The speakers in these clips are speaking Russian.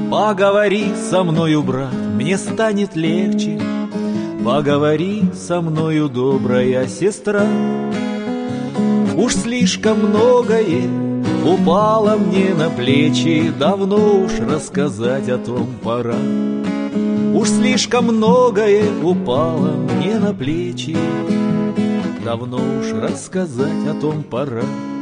Поговори со мною, брат, мне станет легче. Поговори со мною, добрая сестра. Уж слишком многое упало мне на плечи, давно уж рассказать о том пора. Уж слишком многое упало мне на плечи, давно уж рассказать о том пора.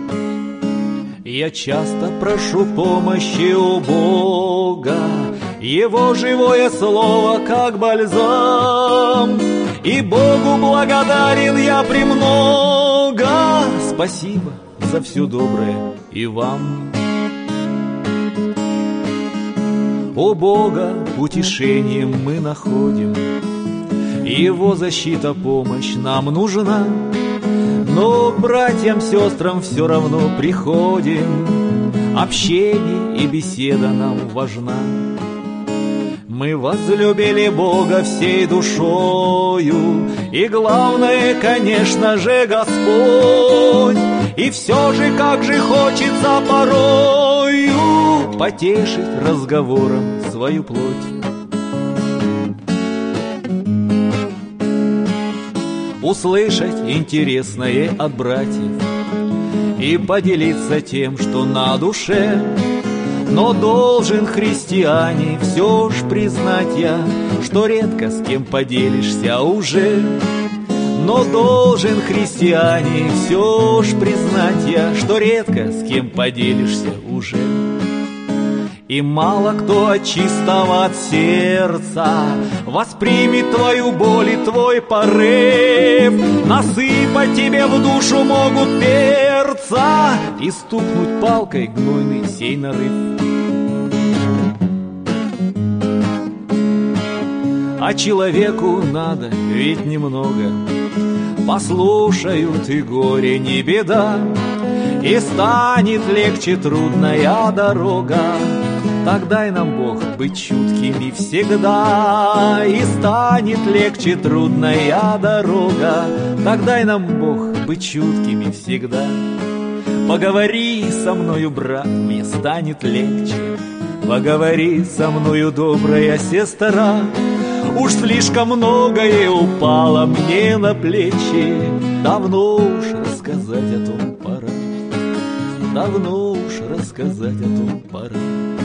Я часто прошу помощи у Бога, Его живое слово как бальзам, и Богу благодарен я премного. Спасибо за все доброе и вам. У Бога утешением мы находим, Его защита, помощь нам нужна. Но к братьям, сестрам все равно приходим, общение и беседа нам важна. Мы возлюбили Бога всей душою, и главное, конечно же, Господь. И все же, как же хочется порою потешить разговором свою плоть. Услышать интересное от братьев и поделиться тем, что на душе. Но должен христианин все ж признать я, что редко с кем поделишься уже. Но должен христианин все ж признать я, что редко с кем поделишься уже. И мало кто от чистого от сердца воспримет твою боль и твой порыв. Насыпать тебе в душу могут перца и стукнуть палкой гнойный сей нарыв. А человеку надо ведь немного, послушают и горе не беда, и станет легче трудная дорога. Так дай нам, Бог, быть чуткими всегда, и станет легче трудная дорога. Так дай нам, Бог, быть чуткими всегда. Поговори со мною, брат, мне станет легче. Поговори со мною, добрая сестра. Уж слишком многое упало мне на плечи, давно уж рассказать о том пора. Давно уж рассказать о том пора.